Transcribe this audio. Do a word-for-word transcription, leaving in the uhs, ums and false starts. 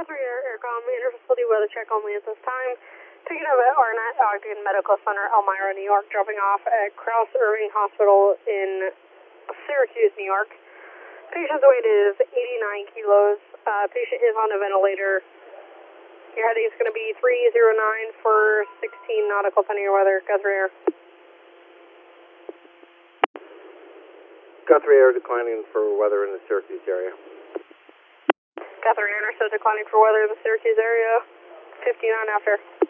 Guthrie Air, Aircom, interfacility weather check only at this time. Picking up at Arnett Ogden Medical Center, Elmira, New York, dropping off at Krause Irving Hospital in Syracuse, New York. Patient's weight is eighty-nine kilos. Uh, patient is on a ventilator. Your heading is going to be three zero nine for sixteen nautical penny weather, Guthrie Air. Guthrie Air declining for weather in the Syracuse area. Guthrie Air, so declining for weather in the Syracuse area. fifty-nine after.